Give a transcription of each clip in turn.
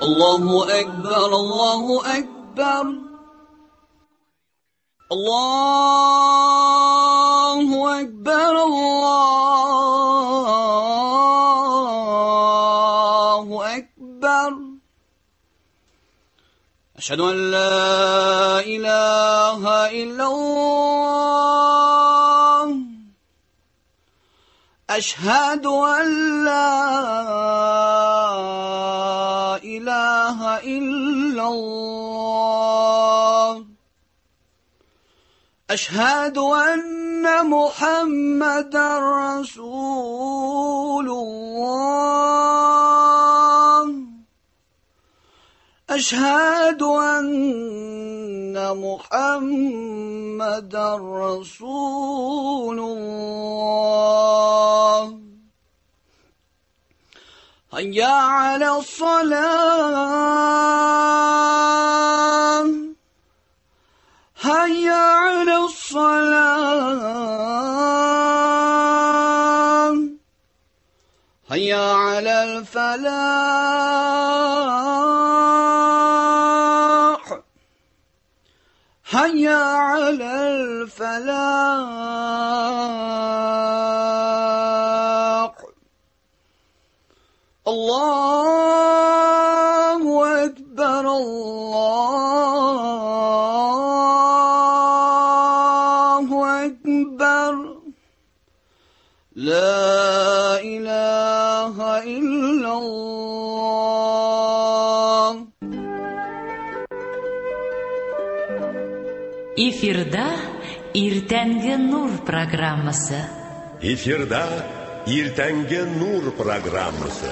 الله أكبر الله أكبر الله أكبر الله أكبر أشهد أن لا إله إلا الله أشهد أن لا إله إلا الله أشهد أن محمدا رسول الله أشهد أن محمدا رسول الله هيا على الصلاة هيا على الصلاة هيا على الفلاح هيا على الفلاح الله أكبر الله أكبر لا إله إلا الله. Эфирда Иртәнге нур программасы. Эфирда Иртәнге нур программасы.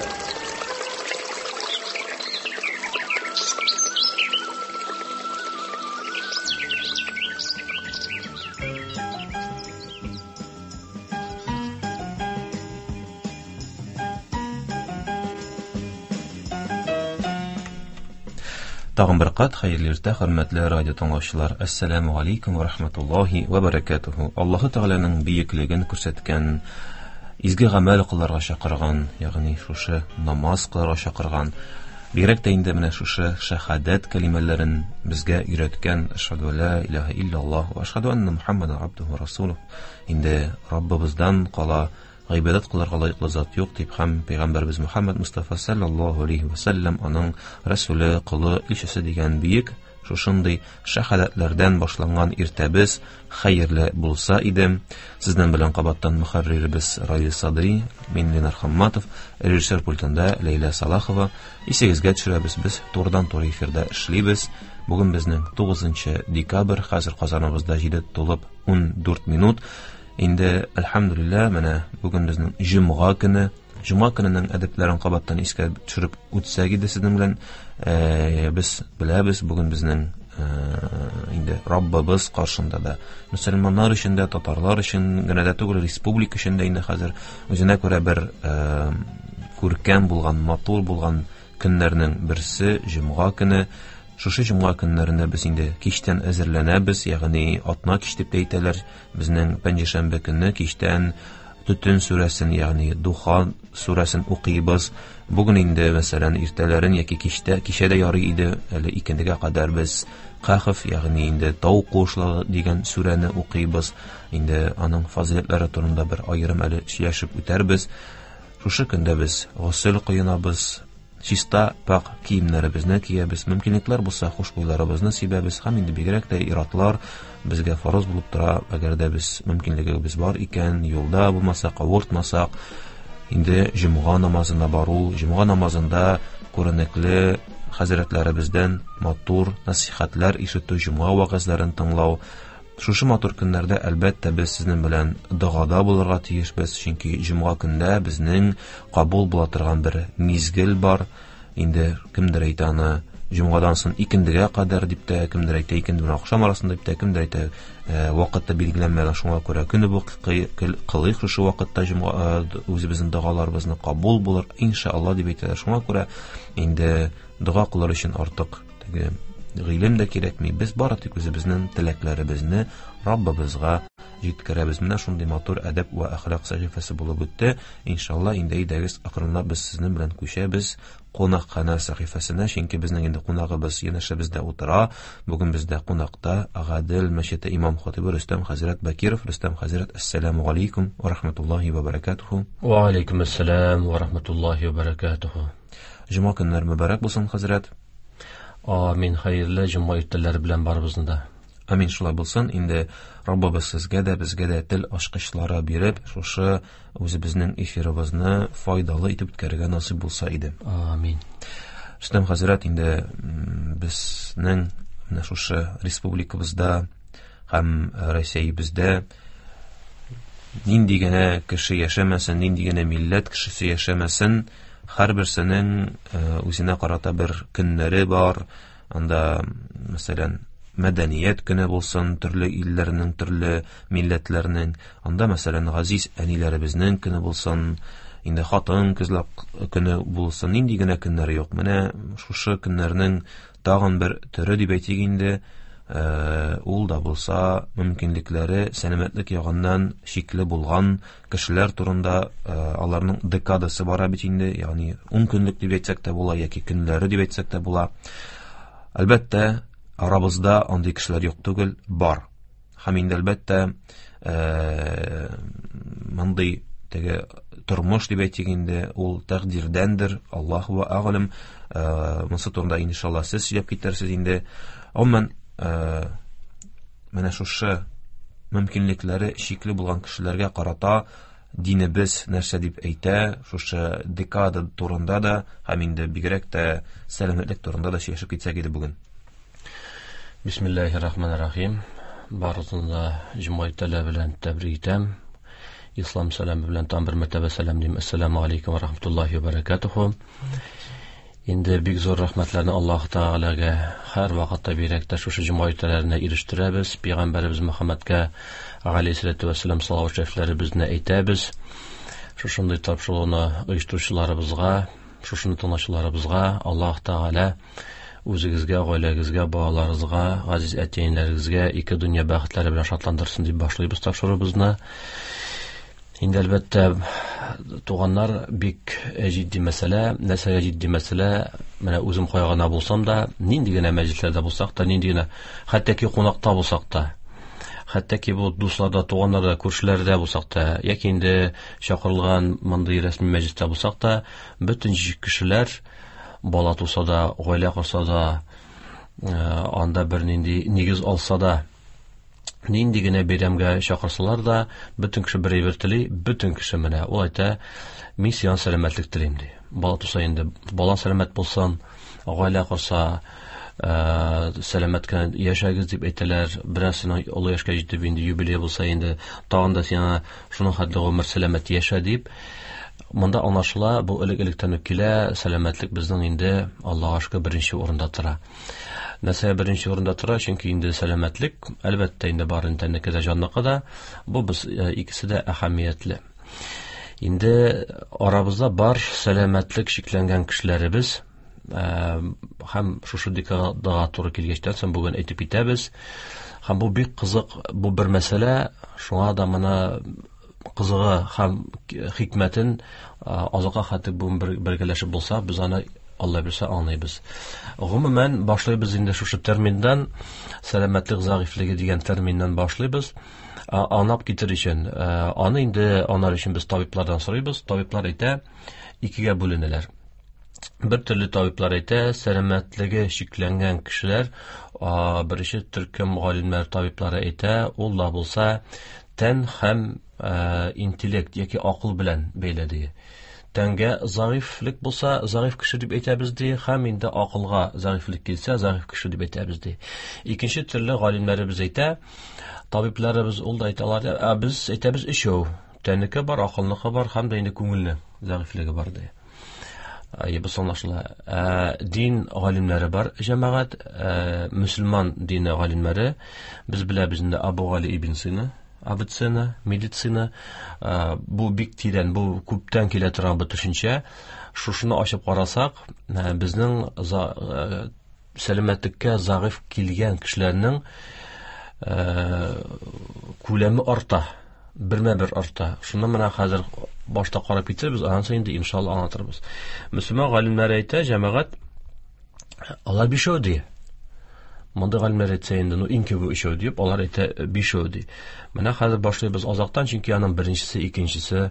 Тагын бер кат хәерле иртә, хөрмәтле радио тыңлаучылар. Ассаламу алейкум ва рахматуллаһи ва баракатуху. Аллаһу Тәгаләнең бийеклеген күрсәткән, изге гамәл кылырга чакырган, ягъни шушы намаз кылырга чакырган, бигрәк тә инде менә шушы шаһадат кәлимәләрен безгә өйрәткән ашһаду ла илаһа илляллаһ ва ашһаду анна мухаммадан абдуху ва расулуһ. Инде Раббыбыздан кала гыйбадат кылырга лаеклы зат юк дип һәм Пәйгамбәрбез Мөхәммәд Мустафа саллаллаһу алейхи ва саллям аның расулы, кылы, илчесе дигән биек шушындый шаһадатлардан башланган иртәбез хәерле булса иде. Сезнең белән кабаттан мөхәррирбез Раис Садри, мин Ленар Хамматов, режиссер пультында Лейла Салахова. Исегезгә төшерәбез, без турыдан-туры эфирда эшлибез. Бүген безнең 9 декабрь, хәзер Казаныбызда 7 тулып 14 минут. Инде әлхәмдүлилләh, менә бүген безнең җомга көне. Җомга көненең әдәпләрен кабаттан искә төшереп үтсәк иде сезнең белән. Без беләбез, бүген безнең инде Раббыбыз каршында да, мөселманнар өчен дә, татарлар өчен генә дә түгел, республика өчен дә инде хәзер үзенә күрә бер күркәм булган, матур булган көннәрнең берсе җомга көне. Шушы җомга көннәрендә без инде кичтән әзерләнәбез, ягъни атна кич дип әйтәләр. Безнең пәнҗешәмбе көнне кичтән Төтен сүрәсен, ягъни Духан сүрәсен укыйбыз. Бүген инде мәсәлән иртәләрен яки кичәдә ярый иде, әле 2-гә кадәр без Кахф, ягъни инде Тау куышлыгы дигән сүрәне укыйбыз. Инде аның фазиләтләре турында бер аерым әле сөйләшеп үтәрбез. Шушы көндә без гусл кыйнабыз, чиста пак киемнәребезне киябез, мөмкинлекләр булса хуш буйларыбызны сибәбез, һәм инде бигрәк тә иратлар безгә фарыз булып тора. Әгәр дә без мөмкинлегебез бар икән, юлда булмасак, авыртмасак, инде җомга намазына бару, җомга намазында күренекле хәзрәтләребездән матур насихатлар ишетү, җомга вагызларын тыңлау. Шушы матур көннәрдә әлбәттә без сезнең белән догада булырга тиешбез, чөнки җомга көндә безнең кабул була торган бер мизгел бар. Инде кемдер әйтә аны җомгадан соң 2-гә кадәр дип тә, кемдер әйтә 2 белән ахшам арасында дип тә, кемдер әйтә вакытта билгеләнмәгән, шуңа күрә көне бу кылыйк шушы вакытта җомга үзебезнең догаларыбызны кабул булыр иншалла дип әйтәләр. Шуңа күрә инде дога кылыр өчен артык теге гыйлем дә кирәкми. Без бары тик үзебезнең теләкләребезне Раббыбызга җиткерәбез. Менә шундый матур әдәп ва әхлак сәхифәсе булып үтте. Иншалла, инде идәгез акрынлап без сезнең белән күчәбез кунакхана сәхифәсенә, чөнки безнең инде кунагыбыз янәшәбездә утыра. Бүген бездә кунакта Агадел мәчете имам хатибы Рөстәм хәзрәт Бакиров. Рөстәм хәзрәт, ассаламу алейкум ва рахматуллаһи ва баракатуху. Ва алейкум ассалам ва рахматуллаһи ва баракатуху. Җума көннәр мөбарәк булсын, хәзрәт. Амин, хәерле җума иттеләр белән барыбызны да. Амин, шулай булсын. Инде Раббыбыз сезгә дә, безгә дә тел ачкычлары биреп, шушы үзебезнең эфирыбызны файдалы итеп үткәрергә насыйп булса иде. Амин. Рөстәм хәзрәт, инде безнең менә шушы республикабызда һәм Россиябездә нинди генә кеше яшәмәсен, нинди генә милләт кешесе яшәмәсен, һәрберсенең үзенә карата бер көннәре бар. Анда, мәсәлән, мәдәният көне булсын, төрле илләрнең, төрле милләтләрнең. Анда, мәсәлән, газиз әниләребезнең көне булсын, инде хатын кызлар көне булсын, нинди генә көннәре юк. Менә шушы көннәрнең тагын бер төрө дип әйтик инде, ул да булса мөмкинлекләре сәламәтлек ягыннан шикле булган кешеләр турында аларның декадасы бара бит инде, ягъни 10 көнлек дип әйтсәк тә була, яки көннәре дип әйтсәк тә була. Әлбәттә, арабызда андый кешеләр юк түгел, бар. Һәм инде әлбәттә мондый теге тормыш дип әйтик инде, ул тәкъдирдәндер, Аллаһу ва а'лам. Монсы турында иншалла сез сөйләп китерсез инде. Әмма менә шушы мөмкинлекләре шикле булган кешеләргә карата динебез нәрсә дип әйтә, шушы декада турында да, һәм инде бигрәк тә сәламәтлек турында да сөйләшеп китсәк иде бүген. Бисмиллаһир-рахманир-рахим. Барысында җума иттеләр белән тәбрик итәм. Ислам сәламы белән тан бер мәртәбә сәлам дим. Ассаламу алейкум ва рахматуллаһи ва баракатуху. Инде бик зур рәхмәтләрне Аллаһ Тәгаләгә һәр вакытта бирәктә шушы җума иттеләренә ирештерәбез. Пәйгамбәрбез Мөхәммәдкә алейһиссалату вассалам салават шәрифләребезне әйтәбез. Шушындый тапшыруны оештыручыларыбызга, шушыны тыңлаучыларыбызга Аллаһ Тәгалә үзегезгә, гаиләгезгә, балаларыгызга, газиз әтиәннәрегезгә ике дөнья бәхетләре белән шатландырсын дип башлыйбыз тапшырыбызны. Инде әлбәттә туганнар бик җитди мәсьәлә, нәрсәгә җитди мәсьәлә, менә үзем кайгана булсам да, нинди генә мәҗлесләрдә булсак та, нинди генә хәтта кунакта булсак та, хәтта бу дусларда, туганнарда, күршеләрдә булсак та, яки инде чакырылган мондый рәсми мәҗлестә булсак та, бөтен кешеләр бала туса да, гаилә корса да, анда бер нинди нигез алса да, нинди генә бәйрәмгә чакырсалар да, бөтен кеше бер әйбер тели, бөтен кеше менә ул әйтә, мин сиңа сәламәтлек телим ди. Бала туса инде, балан сәламәт булсын, гаилә корса сәламәт кенә яшәгез дип әйтәләр. Берәрсенең олы яшькә җитеп инде юбилей булса инде, тагын да сиңа шуның хәтле гомер сәламәт яшә дип. Монда аңлашыла, бу элек-электән үк килә, сәламәтлек безнең инде Аллаһка шөкер беренче урында тора. Нәрсә беренче урында тора? Чөнки инде сәламәтлек, әлбәттә инде бар интәннекә дә, җанныкка да, бу без икесе дә әһәмиятле. Инде арабызда бар сәламәтлек шикләнгән кешеләребез, һәм шушы декадага туры килгәчтән соң бүген әйтеп китәбез. Һәм бу бик кызык, бу бер мәсьәлә, шуңа да моны кызыгы һәм хикмәтен азакка хәтта бу бергәләшеп булса, без аны Алла белсә аңлыйбыз. Гомумән башлыйбыз инде шушы терминдан, сәламәтлек зәгыйфлеге дигән терминнан башлыйбыз. Анап китер өчен, аны инде анар өчен без табиблардан сорыйбыз. Табиблар әйтә, икегә бүленәләр. Бер төрле табиблар әйтә, сәламәтлеге шикләнгән кешеләр, беренче төркем галимнәр табиблары әйтә, ул да булса тән һәм интеллект яки акыл белән бәйле ди. Тәнгә зәгыйфлек булса, зәгыйф кеше дип әйтәбез ди, һәм инде акылга зәгыйфлек килсә, зәгыйф кеше дип әйтәбез ди. Икенче төрле галимнәребез әйтә, табибларыбыз ул да әйтәләр, без әйтәбез өчәү, тәннеке бар, акылныкы бар, һәм дә инде күңелне зәгыйфлеге бар ди. Ябыз аңлашыла. Дин галимнәре бар, җәмәгать, мөселман дине галимнәре, без беләбез инде Абу Гали ибн Сина, Абицина, медицина, бу бик тирән, бу күптән килә торган бу төшенчә. Шушыны ачып карасак, безнең сәламәтлеккә загыйф килгән кешеләрнең күләме арта, бермә-бер арта. Шуны менә хәзер башта карап китсәбез, аннан соң инде иншалла аңлатырбыз. Мөселман галимнәр әйтә, җәмәгать алар бишәү ди. Монда галимнәр әйтсә инде, иң күбе өчәү дип, алар әйтә бишәү ди. Менә хәзер башлыйбыз азактан, чөнки аның беренчесе, икенчесе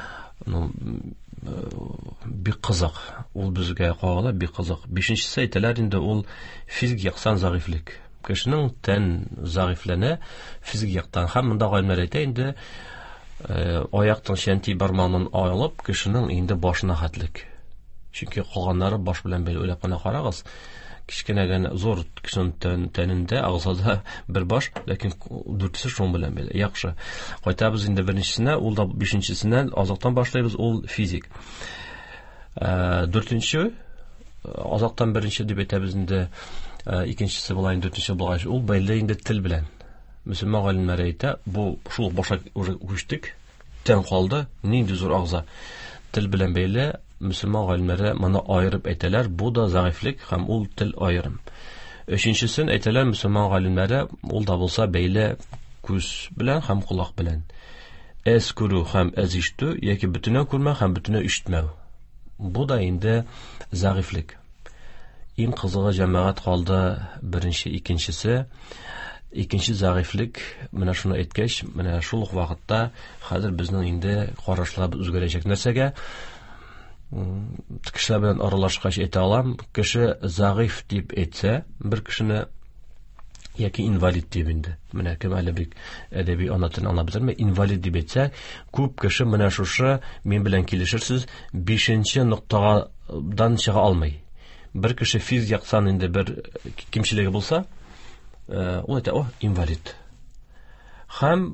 бик кызык. Ул безгә кагыла бик кызык. Бишенчесе әйтәләр инде ул физик яктан загыйфлек. Кешенең тән загыйфләнә физик яктан. Һәм монда галимнәр әйтә инде аяктан шәнти бармагын алып, кешенең инде башына хәтлек. Чөнки калганнары баш белән бәйле уйлап кына карагыз. Кичкенә генә зур кешенең тәнендә, агызада бер баш, ләкин дүртесе шуның белән бәйле. Яхшы. Кайтабыз инде беренчесенә, ул да бишенчесеннән азактан башлайбыз, ул физик. Дүртенче азактан беренче дип әйтәбез инде, икенчесе булай, дүртенче булгач, ул бәйле инде тел белән. Мөселман галимнәр әйтә, бу шул баша үчтек, тән калды, нинди зур агза. Тел белән бәйле мөселман галимнәре моны аерып әйтәләр, бу да загыйфлек һәм ул тел аерым. Өченчесен әйтәләр мөселман галимнәре, ул да булса бәйле күз белән һәм колак белән. Әз күрү һәм әз ишетү, яки бөтенләй күрмәү һәм бөтенләй ишетмәү. Бу да инде загыйфлек. Иң кызыгы җәмәгать калды беренче, икенчесе. Икенче загыйфлек, менә шуны әйткәч, менә шул ук вакытта хәзер безнең инде карашларыбыз үзгәрәчәк. Нәрсәгә? Кешеләр белән аралашкач әйтә алам, кеше загыйф дип әйтсә, бер кешене яки инвалид дип инде. Менә кем әле бик әдәби ана телен аңлап бетермәй, инвалид дип әйтсә, күп кеше менә шушы мен белән килешерсез 5нче ноктадан чыга алмый. Бер кеше физик яктан инде бер кимчелеге булса, ул әйтә, инвалид. Һәм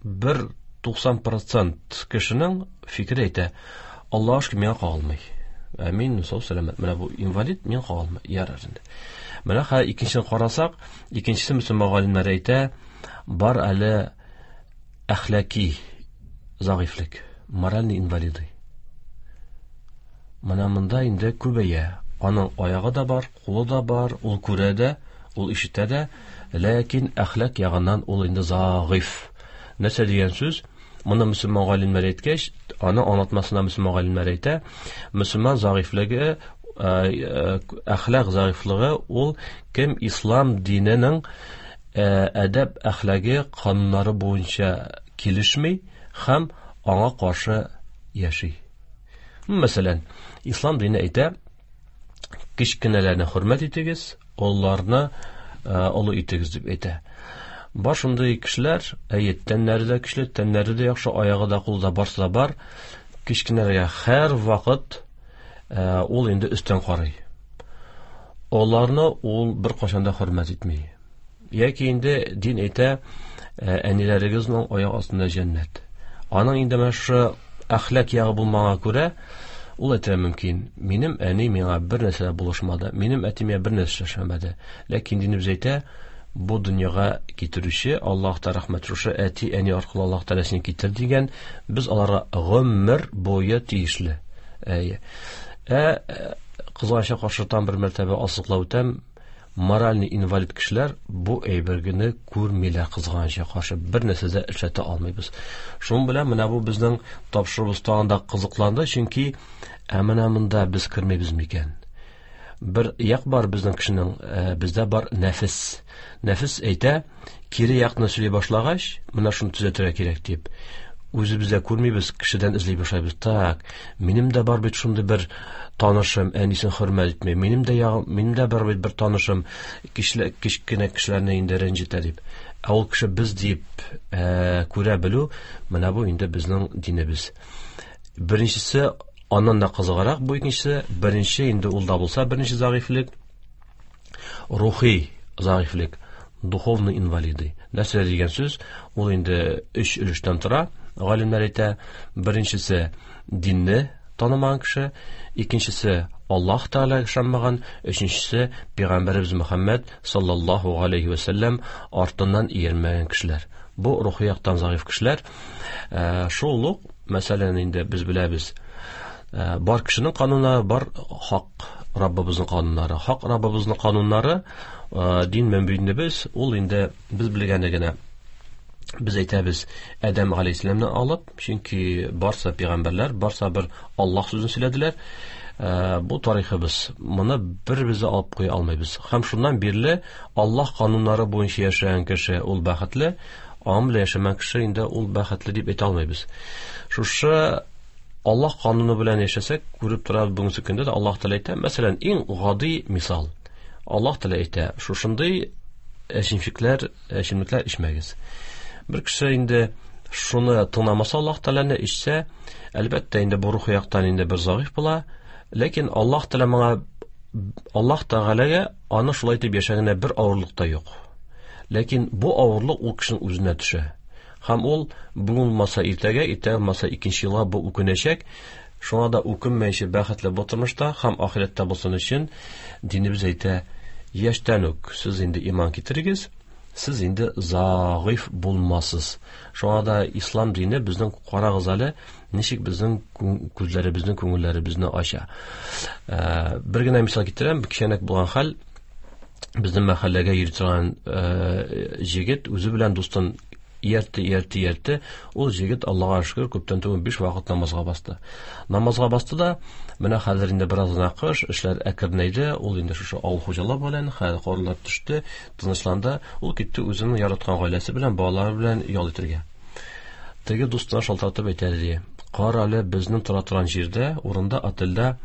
90% кешенең фикере әйтә, Аллаһ шөкер, миңа кагылмый. Мин сау сәламәт. Менә бу инвалид, миңа кагылмый. Ярар инде. Менә икенчесен карасак, икенчесе мөселман галимнәр әйтә, бар әле әхлаки загыйфлек, моральный инвалиды. Менә монда инде күбәя. Аның аягы да бар, кулы да бар, ул күрә дә, ул ишетә дә, ләкин әхлак ягыннан ул инде загыйф. Нәрсә дигән сүз? Моны мөселман галимнәр әйткәч, аны аңлатмасына мөселман галимнәр әйтә, мөселман загыйфлыгы, әхлак загыйфлыгы ул кем ислам диненең әдәп әхлагы кануннары буенча килешми һәм аңа каршы яши. Мәсәлән, ислам дине әйтә, кичкенәләрне хөрмәт итегез, аларны олы итегез дип әйтә. Бар шундый кешеләр, тәннәре дә көчле, тәннәре дә яхшы, аягы да, кулы да барсы да бар. Кичкенәргә һәр вакыт ул инде өстән карый. Аларны ул бер кашанда хөрмәт итми. Яки инде дин әйтә, әниләрегезнең аяк астында җәннәт. Аның инде мәшә әхлак ягы булмага күрә, ул әйтә мөмкин, минем әни миңа бер нәрсә булышмады, минем әтимә бер нәрсә эшләмәде. Ләкин динебез әйтә, бу дөньяга китерүче Аллаһ та рәхмәт шушы әти, әни аркылы Аллаһ Тәгаләсен китер дигән, без аларга гомер буе тиешле. Кызганча каршытан бер мәртәбә асыклау үтәм, моральный инвалид кешеләр бу әйбергене күрмиләр, кызганча каршы бер нәрсә дә эшләтә алмыйбыз. Шуның белән менә бу безнең тапшырыбыз тагында кызыкланды, чөнки менә монда без кермибез микән? Бер як бар безнең кешенең, бездә бар нәфес. Нәфес әйтә, кире якны сөйли башлагач, менә шуны төзәтергә кирәк дип. Үзебездә күрмибез, кешедән эзли башлайбыз. Так, минем дә бар бит шундый бер танышым, әнисен хөрмәт итмәй. Минем дә бар бит бер танышым, кичкенә кешеләрне инде рәнҗетә дип. Ул кеше без дип күрә белү, менә бу инде безнең динебез. Беренчесе аннан да кызыгарак, бу икенчесе, беренче инде ул да булса, беренче загыйфлек, рухи загыйфлек, духовный инвалиды. Нәрсә дигән сүз? Ул инде 3 өлештән тора. Галимнәр әйтә, беренчесе динне танымаган кеше, икенчесе Аллаһ Тәгаләгә ышанмаган, өченчесе Пәйгамбәрбез Мөхәммәд саллаллаһу алейхи ва саллям артыннан иярмәгән кешеләр. Бу рухи яктан загыйф кешеләр. Шул ук, мәсәлән, инде без беләбез, бар кешенең кануны бар, хак Раббыбызның кануннары. Хак Раббыбызның кануннары дин мәнбәйнебез, ул инде без белгәндә генә biz әйтәбез Адәм галәйһиссәламны алып, чөнки барса пәйгамбәрләр, барса бер Аллаһ сүзен сөйләделәр. Бу тарихыбыз. Моны бербез алып куя алмыйбыз. Һәм шуннан бирле Аллаһ кануннары буенча яшәгән кеше ул бәхетле, амлы яшәмәгән кеше инде ул бәхетле дип әйтә алмыйбыз. Шушы Аллаһ кануны белән яшәсәк, күреп торабыз бүгенге көндә дә Аллаһ Тәгалә әйтә, мәсәлән, иң гади мисал. Аллаһ Тәгалә әйтә, шушындый эчемлекләр ичмәгез. Бер кеше инде шуны тыңламаса Аллаһ Тәгаләне ичсә, әлбәттә инде бу рухи яктан инде бер загыйф була, ләкин Аллаһ Тәгалә моңа Аллаһ Тәгаләгә аны шулай итеп яшәгәнә бер авырлык та юк. Ләкин бу авырлык ул кешенең үзенә төшә. Һәм ул бүген маса иртәгә, иртәгә маса икенче елга бу үкенәчәк. Шуңа да үкенмәйчә бәхетле булырмышта һәм ахиратта булсын өчен динебез әйтә, яшьтән үк сез инде иман китерегез, сез инде загыйф булмасыз. Шуңа да ислам дине безнең карагыз әле ничек безнең күзләребезне, күңелләребезне ача. Бер генә мисал китерәм, кичәнәк булган хәл, безнең мәхәлләгә йөри торган җегет үзе белән дустын Ярты. Ул җегет Аллаһка шөкер күптән түгел 5 вакыт намазга басты. Намазга басты да, менә хәзер инде бераздан кыш, эшләр әкренәйде. Ул инде шушы авыл хуҗалыгы белән хәлләр төште, тынычланды. Ул китте үзенең яраткан гаиләсе белән, балалары белән ял итәргә. Теге дустына шалтыратып әйтәде: "Кара әле безнең тора торган җирдә, урында отельдә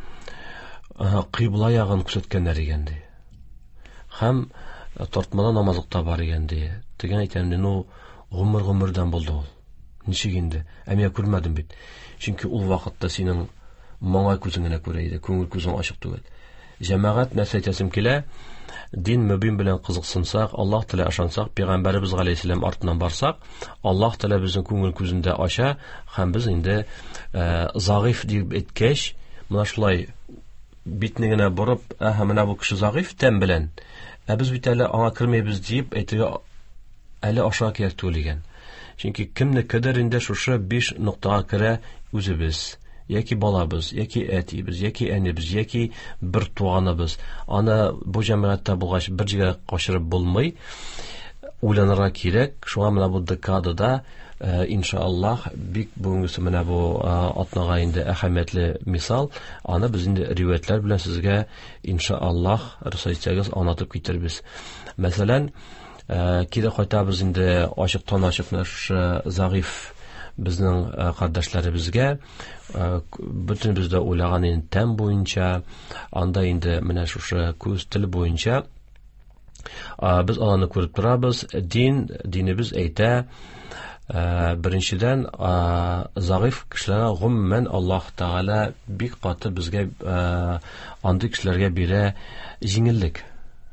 кыйбла ягын күрсәткәннәр икән ди. Һәм тартмада намазлыкта бар икән ди." Теге әйтәмде, "Ну, гомердән булды ул. Ничек инде? Әмия күрмәдем бит. Чөнки ул вакытта синең моңа күзең генә күрә иде, күңел күзең ачык түгел." Җәмәгать нәрсә әйтәсем килә? Дин мөбин белән кызыксынсак, Аллаһ Тәгалә ышансак, Пәйгамбәрбез галәйһиссәлам артыннан барсак, Аллаһ Тәгалә безнең күңел күзендә ача, һәм без инде загыйф дип әйткәч, менә шулай битне генә борып, менә бу кеше загыйф тәм белән. Без бит әле аңа кермәйбез дип әйтергә әле аша кирәк түгел икән. Чөнки кемне кадәр инде шушы 5 ноктага керә үзебез, яки балабыз, яки әтибез, яки әнибез, яки бер туганыбыз. Аны бу җәмәгатьтә булгач бер җиргә кашырып булмый. Уйланырга кирәк. Шуңа менә бу декадада иншааллаһ бик бүгенгесе менә бу атнага инде әһәмиятле мисал. Аны без инде риваятлар белән сезгә иншааллаһ рәсәйтсәгез анатып китербез. Мәсәлән, кире кайтабыз инде ачыктан ачыкны загыйф безнең кардәшләребезгә, бөтен бездә уйлаган инде тәм буенча, анда инде менә шушы күз тел буенча без аны күреп торабыз. Динебез әйтә, беренчедән загыйф кешеләргә гомумән Аллаһ Тәгалә бик каты безгә андый кешеләргә бирә җиңеллек.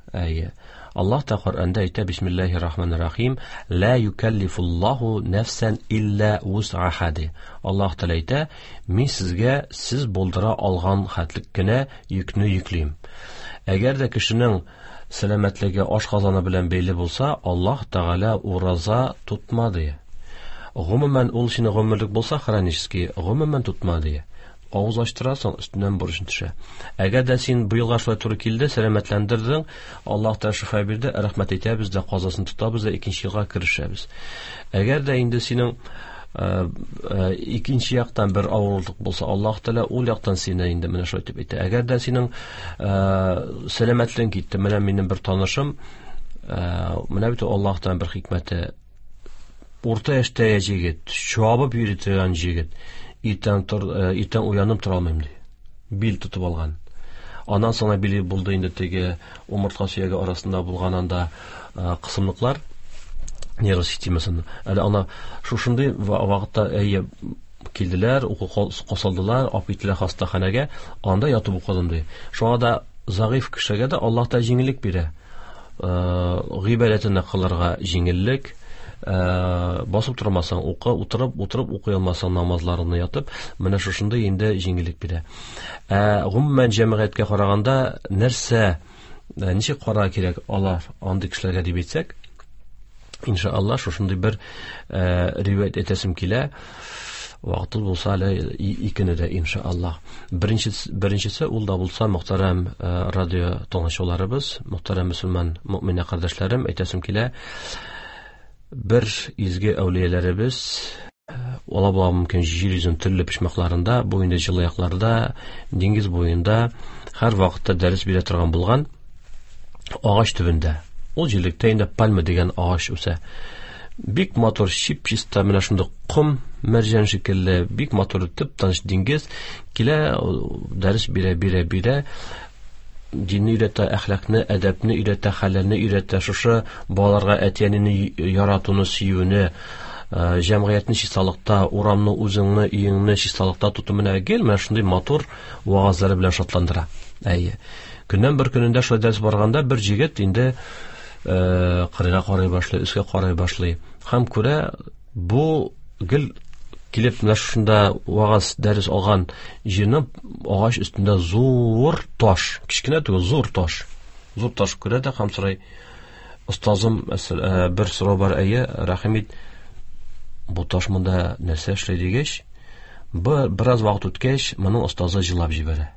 Аллаһ та Коръәндә әйтә: "Бисмиллаһир-рахманир-рахим, ла юкаллифуллаһу нафсан илля вус'аха." Аллаһ та әйтә: "Мин сезгә сез булдыра алган хәтлек кенә йөкне йөклим." Әгәр дә кешенең сәламәтлеге ашказаны белән бәйле булса, Аллаһ Тәгалә ураза тутмады. Гомумән ул сине гомерлек булса, хронически гомумән тутмады. Авыз ачтырасың, өстеннән бурычың төшә. Әгәр дә син бу елга шулай туры килде, сәламәтләндердең, Аллаһ та шифа бирде, рәхмәт әйтәбез дә, казасын тотабыз да икенче елга керешәбез. Әгәр дә инде синең икенче яктан бер авырлык булса, Аллаһ Тәгалә ул яктан сине инде менә шулай дип әйтә. Әгәр дә синең сәламәтлегең китте, менә минем бер танышым, менә бит Аллаһ та бер хикмәте, урта яшьтә җигет, чабып йөри торган җигет, иртән уянып тора алмыйм ди. Бил тотып алган. Аннан соң били булды инде теге умыртка сөяге арасында булган анда кысымлыклар, нерв системасын. Әле ана шушындый вакытта килделәр, кысылдылар, апитләр хастаханәгә, анда ятып укыдым ди. Шуңа да загыйф кешегә дә Аллаһ та җиңеллек бирә. Гыйбадәтне кылырга җиңеллек, басып тормасаң, утырып укый алмасаң намазларны ятып, менә шушында инде җиңеллек бирә. Гомумән җәмәгатькә караганда нәрсә, ничек карар кирәк алар андый кешеләргә дип әйтсәк, иншааллах шушында бер риваят әйтәсем килә. Вакыт булса әле икене дә иншаллах. Беренчесе ул да булса мөхтәрәм радио тыңлаучыларыбыз, мөхтәрәм мөселман мөэмин кардәшләрем, әйтәсем килә. Бер изге әүлияләребез Ола була мөмкин җир йөзен төрле почмакларында, бу инде җылаякларда, диңгез буенда һәр вакытта дәрес бирә торган булган агач төбендә. Ул җирлектә инде пальма дигән агач үсә. Бик матур чип-чиста менә шундый ком, мәрҗән шикелле, бик матур тып-тыныч диңгез килә, дәрес бирә. Динне өйрәтә, әхлакны, әдәпне өйрәтә, хәлләрне өйрәтә, шушы балаларга әтиәнене яратуны, сөюне, җәмгыятьне чисталыкта, урамны, үзеңне, өеңне чисталыкта тоту менә гел, менә шундый матур вагазлары белән шатландыра. Көннән бер көнендә шулай дәрес барганда бер җегет инде кырыйга карый башлый, өскә карый башлый. Һәм күрә, бу гел килеп менә шунда вагаз дәрес алган җирнең агач өстендә зур таш, кичкенә түгел, зур таш күрә дә һәм сорый: "Остазым, бер сорау бар, рәхим ит, бу таш монда нәрсә эшләй?" дигәч, бераз вакыт үткәч, моның остазы җылап җибәрә.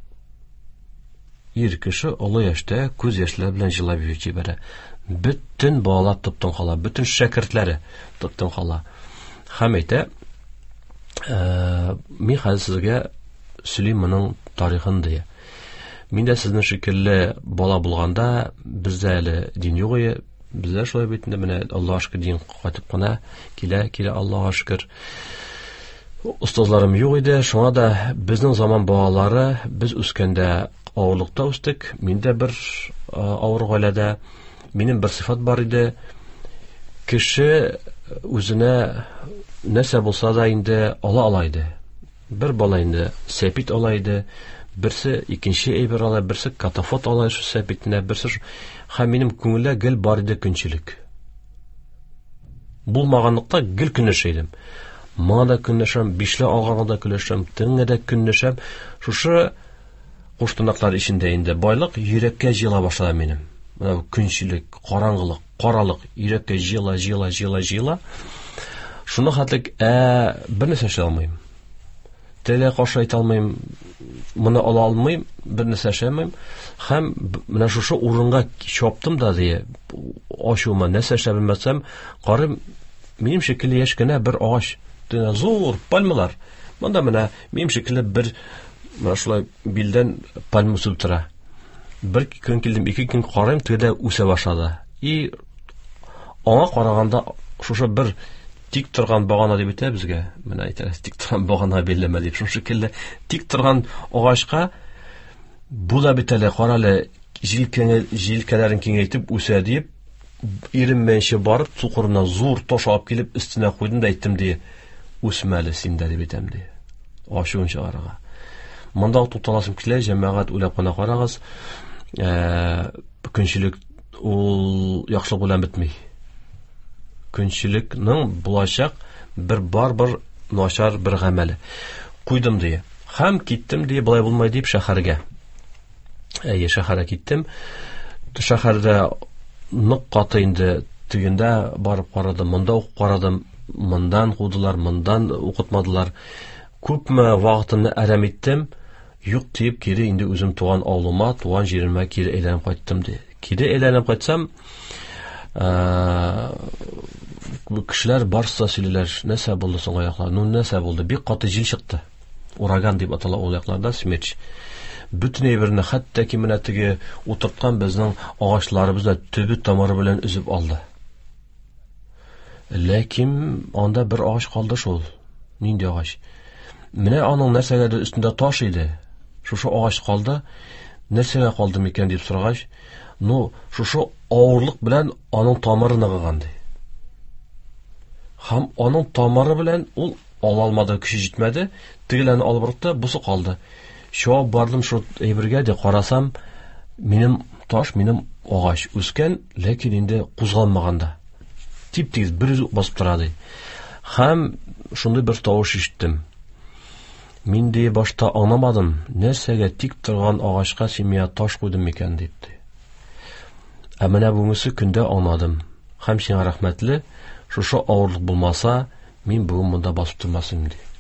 Ир кеше олы яшьтә күз яшьләре белән җылап җибәрә. Бөтен балалар топтан кала, бөтен шәкертләре топтан кала. Һәм әйтә: "Мин хәзер сезгә сөйлим моның тарихын" ди. Мин дә сезнең шикелле бала булганда, бездә әле дин юк иде, бездә шулай бит инде, менә Аллаһка шөкер, дин кайтып кына килә, Аллаһка шөкер. Остазларым юк иде, шуңа да безнең заман балалары, без үскәндә авырлыкта үстек. Мин дә бер авыр гаиләдә, минем бер сыйфат бар иде. Кеше үзенә нәрсә булса да инде ала иде. Бер бала инде сәпит ала иде, берсе икенче әйбер ала, берсе катафот ала шу сәпитенә, берсе. Һәм минем күңелдә гел бар иде көнчелек. Булмаганлыкта гел көнләшәйдем. Моңа да көнләшәм, бишле алганга да көнләшәм, тиңгә дә көнләшәм. Шушы куштынаклар içinde инде байлык йөрәккә җыела башлады минем. Менә көнчелек, караңгылык, каралык йөрәккә җыела. Шуны хәтлек бер нәрсә эшләй алмыйм. Теле каршы әйтә алмыйм, моны ала алмыйм, бер нәрсә эшләмим. Һәм менә шушы урынга чаптым да ди, ачуыма нәрсә эшләп белмәсәм, карым, минем шикелле яшь кенә бер агач, зур пальмалар. Монда менә минем шикелле бер менә шулай билдән пальма үсеп тора. Бер көн килдем, 2 көн карыйм, тегедә үсә башлады. И аңа караганда шушы бер тик торган багана дип әйтә безгә. Менә әйтәләр, тик торган багана белмә дип. Шушы шикелле тик торган агачка бу да бит әле каралы җилкәләрен киңәйтеп үсә дип, иренмәенчә барып цукырына зур таш алып килеп өстенә куйдым да әйттем ди, үсмәле синдә дип әйтәм ди. Ачуын чыгарга. Монда туталасым килә, җәмәгать уйлап кына карагыз. Көнчелек ул яхшылык белән бетми. Көнчелекнең булачак бер начар бер гамәле. Куйдым ди. Һәм киттем ди, булай булмай дип шәһәргә. Шәһәргә киттем. Шәһәрдә нык каты инде, тегендә барып карадым, монда ук карадым, мондан кудылар, мондан укытмадылар. Күпме вакытымны әрәм иттем, юк дип кире инде үзем туган авылыма, туган җиремә кире әйләнеп кайттым ди. Кире әйләнеп кайтсам, кешеләр барса сөйлиләр, нәрсә булды соң аяклар? Нәрсә булды? Бик каты җил чыкты. Ураган дип атала ул якларда, смерч. Бүтән әйберне хәтта ки менә теге утырткан безнең агачларыбызны төбе тамыры белән үзеп алды. Ләкин анда бер агач калды шул. Нинди агач? Менә аның нәрсәгәдер өстендә таш иде. Шушы агач калды. Нәрсәгә калды микән дип сорагач, шушы авырлык белән аның тамыры ныгыган ди. Һәм аның тамыры белән ул ала алмады, көче җитмәде, тегеләрне алып барды, бусы калды. Шуа бардым шул әйбергә дә карасам, минем таш, минем агач үскән, ләкин инде кузгалмаганда. Тип-тиз бер басып тора ди. Һәм шундый бер тавыш ишеттем. Мин ди башта аңламадым, нәрсәгә тик торган агачка семья таш куйдым микән дип. Менә бүгенге көндә аңладым. Һәм сиңа рәхмәтле, шушы авырлык булмаса, мин бүген монда басып тормас идем ди.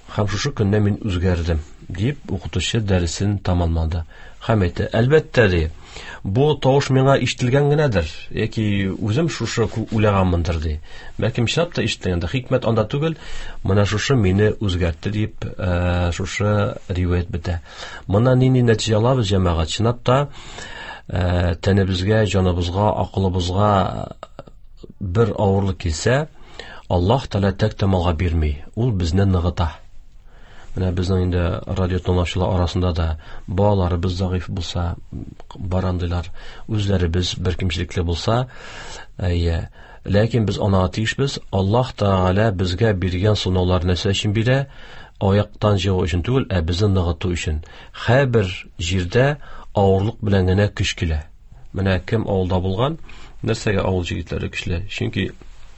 һәм шушы көнне мин үзгәрдем, дип укытучы дәресен тамамлады. Һәм әйтте, әлбәттә ди, бу тавыш миңа ишетелгән генәдер, яки үзем шушы уйлаганмындыр ди. Бәлки чынлап та ишетелгәндер, хикмәт анда түгел, моны шушы мине үзгәртте дип шушы риваят бетә. Моннан нинди нәтиҗә алабыз, җәмәгать? Чынлап та тәнебезгә, җаныбызга, акылыбызга бер авырлык килсә, Аллаһ Тәгалә тәктәмалга бирми, ул безне ныгыта. Менә безнең инде радио тыңлаучылар арасында да балаларыбыз заиф булса, барандылар, үзләребез бер кимчелекле булса, ләкин без анага тиешбез. Аллаһ Тәгалә безгә биргән сынаулар нәрсә өчен бирә? Аяктан җыгу өчен түгел, безне ныгыту өчен. Һәрбер җирдә авырлык белән генә көч килә. Менә кем авылда булган, нәрсәгә авыл җегетләре көчле? Чөнки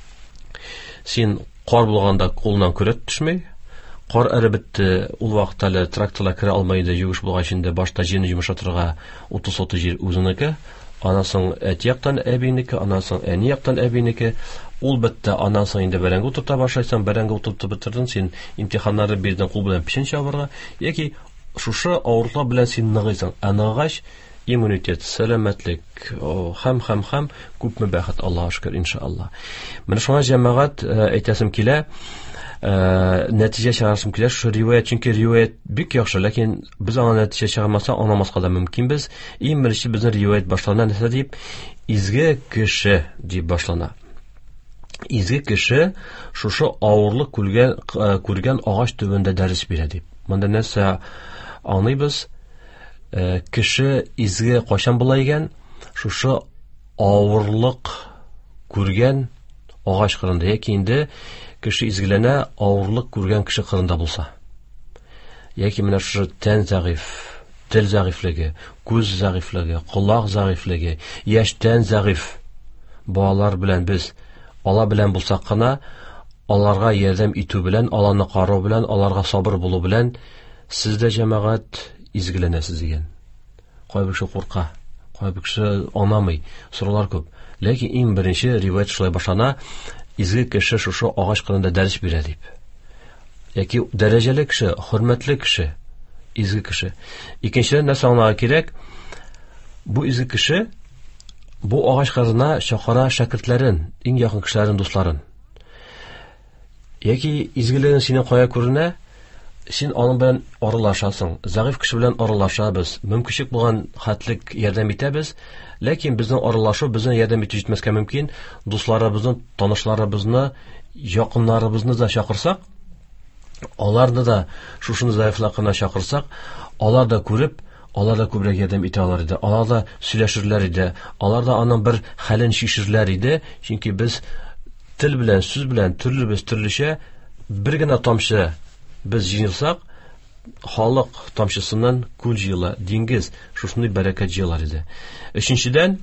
син кар булганда кулынан көрәк төшмәй. Кар эреп бетте, ул вакытта әле тракторлар кире алмый иде, югыш булгач инде башта җирне йомшатырга 30 җир үзенеке, анасын әти яктан әбинеке, анасын әни яктан әбинеке. Ул бетте, анасы инде бәрәңге утырта башлайсың, бәрәңге утыртып бетердең, син имтиханнары бирдең кул белән печән чабарга, яки шушы авырлык белән син ныгыйсың. Ныгыгач иммунитет, сәламәтлек, һәм күпме бәхет, Аллаһка шөкер, иншаллах. Менә шуңа җәмәгать әйтәсем килә, нәтиҗә чыгарсым килә шушы риваят, чөнки риваят бик яхшы, ләкин без аны нәтиҗә чыгармасак, аңламаска да мөмкин. Без иң беренче безнең риваят башлана нәрсә дип, изге кеше дип башлана. Изге кеше шушы авырлык күргән агач төбендә дәрес бирә дип. Монда нәрсә аңлыйбыз? Кеше изге кайчан була икән? Шушы авырлык күргән агач кырында, яки инде кеше изгеләнә авырлык күргән кеше кырында булса. Яки менә шушы тән заиф, тел заифлеге, күз заифлеге, колак заифлеге, яшьтән заиф балалар белән без Алла белән булсак кына, аларга ярдәм итү белән, аларны карау белән, аларга сабыр булу белән сездә җәмәгать изгеләнәсез дигән. Кайбер кеше курка, кайбер кеше анамый, сораулар күп. Ләкин иң беренче риваят шулай башлана, изге кеше шушы агач кырында дәрес бирә дип. Яки дәрәҗәле кеше, хөрмәтле кеше, изге кеше. Икенчедән нәрсә аңларга кирәк? Бу изге кеше бу агач кырына чакыра шәкертләрен, иң якын кешеләрен, дусларын. Яки изгелеген синең кая күренә? Син аның белән аралашасың. Заиф кеше белән аралашабыз. Мөмкинчелек булган хәтлек ярдәм итәбез, ләкин безнең аралашу безнең ярдәм итү җитмәскә мөмкин. Дусларыбызны, танышларыбызны, якыннарыбызны да чакырсак, аларны да шушыны заифлыкына чакырсак, алар да күреп, алар да күбрәк ярдәм итә алар иде. Алар да сөйләшерләр иде. Алар да аның бер хәлен шишерләр иде. Чөнки без тел белән, сүз белән төрлечә бер генә тамчы без җыйсак, халык тамчысыннан күл җыела, диңгез, шушындай бәрәкәт җыелар иде. Өченчедән,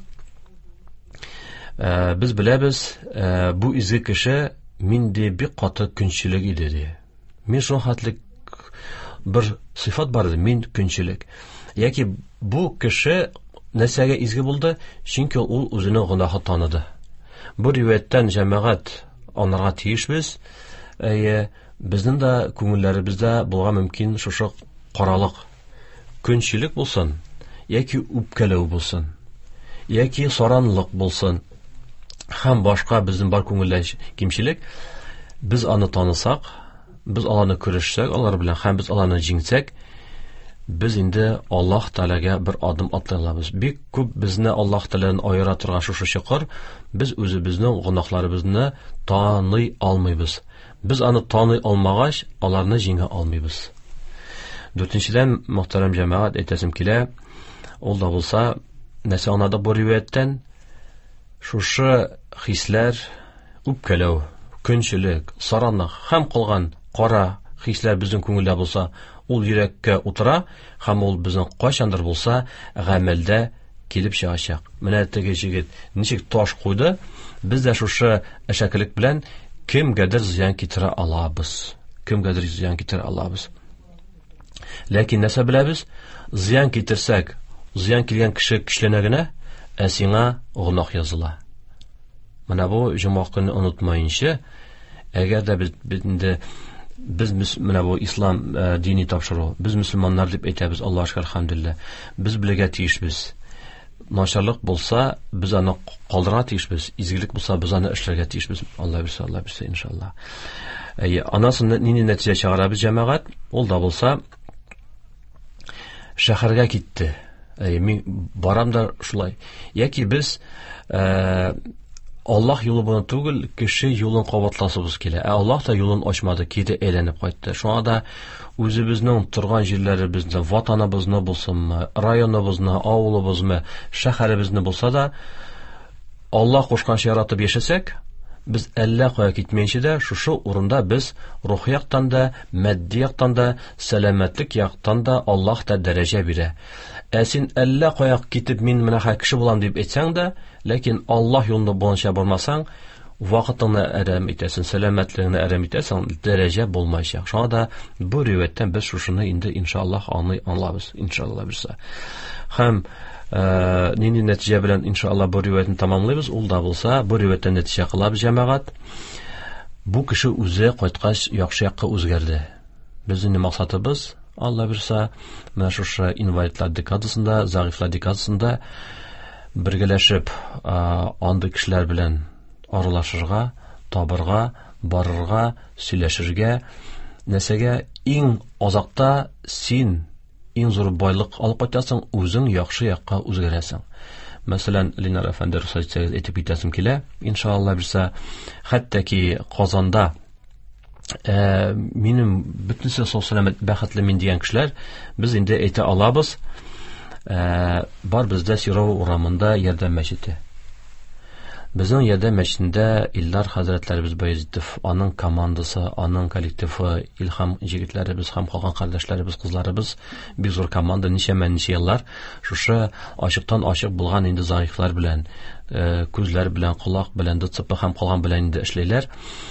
без беләбез, бу изге кеше миндә бик каты көнчелек иде ди. Мин шуның хәтлек бер сыйфат бар иде, мин көнчелек. Яки бу кеше нәрсәгә изге булды? Чөнки ул үзенең гынаһын таныды. Бу риваяттан җәмәгать анарга тиешбез. Безнең дә күңелләребездә булган мөмкин шушы каралык, көнчелек булсын, яки үпкәләү булсын, яки саранлык булсын, һәм башка безнең бар күңелдә кимчелек, без аны танысак, без аларны күрешсәк, алар белән һәм без аларны җиңсәк, без инде Аллаһ Тәгаләгә бер адым атлыйлабыз. Бик күп безне Аллаһ Тәгаләдән аера торган шушы чокыр, без үзебезнең гынаһларыбызны таный алмыйбыз. Biz аны таный алмагач, аларны җиңә алмыйбыз. Дүртенчедән, мөхтәрәм җәмәгать, әйтәсем килә, ул да булса, нәрсә аңлады бу риваяттан? Шушы хисләр, үпкәләү, көнчелек, саранлык һәм кылган кара хисләр безнең күңелдә булса, ул йөрәккә утыра, һәм ул безнең кайчандыр булса, гамәлдә килеп чыгачак. Менә теге җегет ничек таш куйды, без дә шушы әшәкелек белән кемгәдер зыян китерә алабыз. Кемгәдер зыян китерә алабыз. Ләкин нәрсә беләбез? Зыян китерсәк, зыян килгән кеше көчләнә генә, сиңа гынаһ языла. Менә бу җомга көнне онытмаенча, әгәр дә без инде Biz менә бу ислам дини тапшыру. Без мөселманнар дип әйтәбез, Аллаһ шөкер, хәмдулилlah. Без белергә тиешбез. Начарлык булса, без аны калдырырга тиешбез. Изгелек булса, без аны эшләргә тиешбез. Алла бирсә, иншаллах. Анасын нинди нәтиҗә чыгарабыз җәмәгать? Ул да булса шәһәргә китте. Мин барам да шулай. Яки без Аллаһ юлы буена түгел, кеше юлын кабатласыбыз килә. Аллаһ та юлын ачмады, кире әйләнеп кайтты. Шуңа да үзебезнең торган җирләребезне, ватаныбызны булсынмы, районыбызны, авылыбызны, шәһәребезне булса да, Аллаһ кушканча яратып яшәсәк, без әллә кая китмәенчә дә, шушы урында без рух яктан да, матди яктан да, сәламәтлек яктан да Аллаһ та дәрәҗә бирә. Син әллә кая китеп мин менә кеше булам дип әйтсәң дә, ләкин Аллаһ юлында булганча бармасаң, вакытыңны әрәм итәсең, сәламәтлегеңне әрәм итәсең, дәрәҗә булмаячак. Шуңа да бу риваяттан без шушыны инде иншаллах аңлабыз, иншаллах бирсә. Һәм нинди нәтиҗә белән иншаллах бу риваятны тәмамлыйбыз, ул да булса, бу риваяттан нәтиҗә кылабыз җәмәгать. Бу кеше үзе кайткач яхшы якка үзгәрде. Безнең максатыбыз Алла бирсә, менә шушы инвалидлар декадасында, зәгыйфлар декадасында бергәләшеп, андый кешеләр белән аралашырга, табырга, барырга, сөйләшергә, нәрсәгә иң азакта син иң зур байлык алып кайтасың, үзең яхшы якка үзгәрәсең. Мәсәлән, Ленар әфәнде рөхсәт итеп китәсем килә, иншаллах бирсә, хәтта ки Казанда минем бөтенсе сау сәламәт бәхетле мин дигән кешеләр, без инде әйтә алабыз, бар бездә Сирау урамында ярдәм мәчете. Безнең ярдәм мәчетендә Илдар хәзрәтләребез Баязитов, аның командасы, аның коллективы, Илһам җегетләребез һәм калган кардәшләребез, кызларыбыз, бик зур команда, ничә еллар шушы ачыктан ачык булган инде заифлар белән, күзләр белән, колак белән, ДЦП һәм калган белән инде эшләйләр.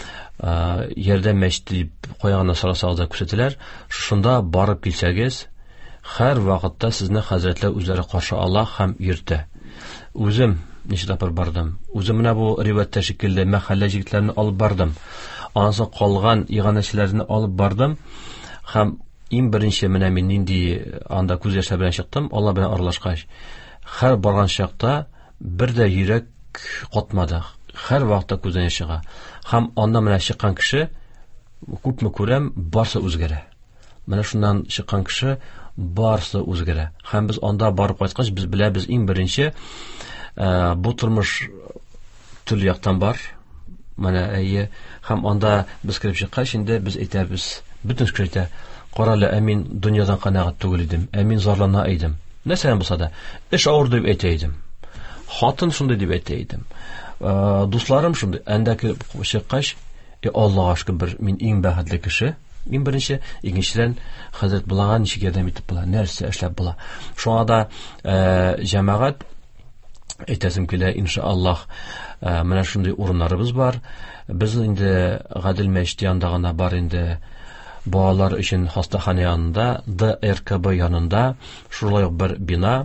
Ярдәм мәчете дип куягына сарасагызда күрсәтәләр. Шушында барып килсәгез, һәр вакытта сезне хәзрәтләр үзләре каршы ала һәм йөртә. Үзем ничә тапкыр бардым. Үзем менә бу риваяттә шикелле мәхәллә җегетләрне алып бардым. Анысы калган иганәчеләрне алып бардым һәм иң беренче менә мин нинди анда күз яшьләр белән чыктым, Алла белән аралашкач. Һәр барган чакта бер дә йөрәк катмады. Һәр вакытта күздән яшь чыга. Һәм анда менә чыккан кеше күпме күрәм, барсы үзгәрә. Менә шуннан чыккан кеше барсы үзгәрә. Һәм без анда барып кайткач, без беләбез иң беренче бу тормыш төл яктан бар. Менә һәм анда без кирип чыккач, инде без әйтәбез, бөтен кешеләр каралы, мин дөньядан канәгать түгел идем, мин зарлана идем. Нәрсәдән булса да, эш авыр дип әйтә идем. Хатын шундый дип әйтә идем. Дусларым шундый, анда кирип чыккач, Аллаһка шөкер, мин иң бәхетле кеше. Мин беренче, икенчедән хәзрәт булаган ничек ярдәм итеп була, нәрсә эшләп була. Шуңа да җәмәгать әйтәсем килә, иншаллах, менә шундый урыннарыбыз бар. Без инде Гадел мәчете янында гына бар инде балалар өчен хастахана янында, ДРКБ янында, шулай бер бина,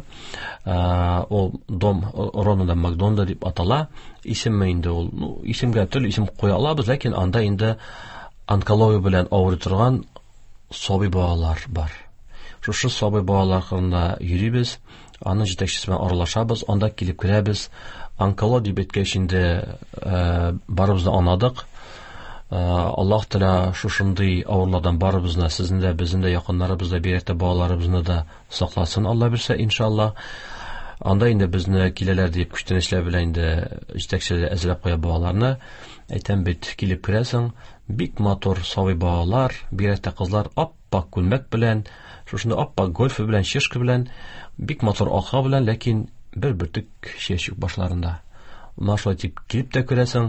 ул дом Рональда Макдональда дип атала. Исеме инде ул, исемгә төрле исем куя алабыз, ләкин анда инде онкология белән авырып торган сабый балалар бар. Шушы сабый балаларында йөрибез, аның җитәкчесе белән аралашабыз, анда килеп керәбез. Онкология дип әйткәч инде барыбызны анадык. Аллаһ Тәала шушындый авырлардан барыбызны, сезне дә, безне дә, якыннарыбызны, бигрәк балаларыбызны да сакласын, Алла бирсә, иншаллах. Анда инде безне киләләр дип күчтәнешләр белән инде җитәкчеләр әзерләп куя балаларны. Әйтәм бит, килеп керәсең, бик матур сабый балалар, бигрәк кызлар аппак күлмәк белән, шушында аппак гольфы белән, чишка белән, бик матур ака белән, ләкин бер бөртек чәчүк башларында. Машлай тип килеп тә күрәсең,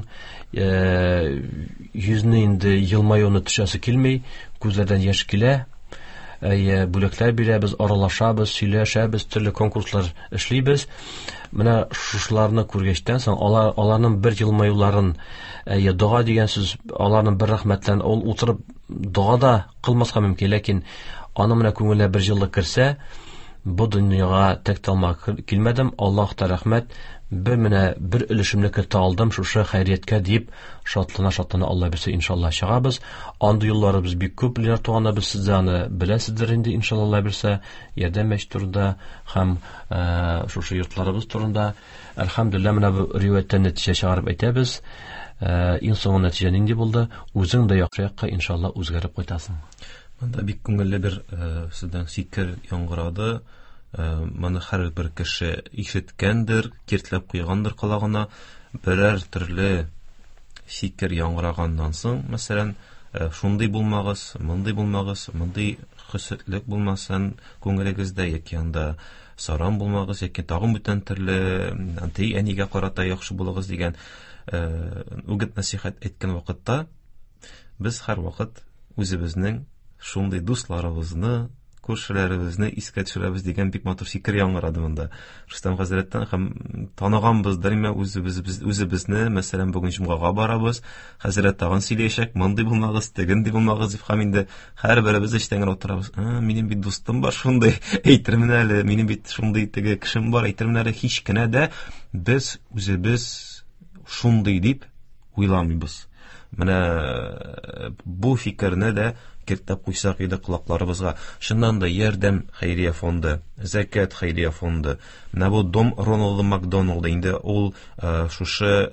йөзне инде елмаюны төшәсе килмәй, күзләрдән яшь килә. Бүләкләр бирәбез, аралашабыз, сөйләшәбез, төрле конкурслар эшлибез. Менә шушларны күргәчтән соң аларның бер елмаюларын, дуга дигән сүз, аларның бер рәхмәтләрен ул утырып дуга да кылмаска мөмкин, ләкин аны менә күңеленә бер җылылык керсә, бу дөньяга тек талма килмәдем, Аллаһка рәхмәт, бер өлешемне кертә алдым шушы хәйрияткә дип шатлана Алла берсе иншалла чыгабыз. Андый юлларыбыз бик күп ләр туганда без сезне беләсездер инде иншалла берсе ярдәм мәч турында һәм шушы йортларыбыз турында. Әлхәмдүлилләh, менә бу риваяттән нәтиҗә чыгарып әйтәбез. Иң соңгы нәтиҗә нинди булды? Үзең дә яхшы якка иншалла үзгәреп кайтасың. Монда бик күңелле бер сездән фикер яңгырады. Моны һәрбер кеше ишеткәндер, киртләп куйгандыр колагына. Берәр төрле фикер яңгыраганнан соң, мәсәлән, шундый булмагыз, мондый хөсетлек булмасын күңелегездә, яки анда саран булмагыз, яки тагын бүтән төрле әнигә карата яхшы булыгыз дигән үгет насихат әйткән вакытта, без һәрвакыт үзебезнең шундый дусларыбызны, күршеләребезне искә төшерәбез дигән бик матур фикер яңгырады монда. Рөстәм хәзрәттән һәм таныганбыздыр инде үзебезне, мәсәлән, бүген җомгага барабыз, хәзрәт тагын сөйләячәк, мондый булмагыз, тегенди булмагыз дип, һәм инде һәрберебез эштән утырабыз. Минем бит дустым бар, шундый әйтермен әле, минем бит шундый теге кешем бар, әйтермен әле, һич кенә дә без үзебез шундый дип уйламыйбыз. Менә бу фикерне дә кертеп куйсак иде кулакларыбызга. Шуннан да ярдәм хәйрия фонды, закат хәйрия фонды. Менә бу Дом Рональд Макдоналд инде ул шушы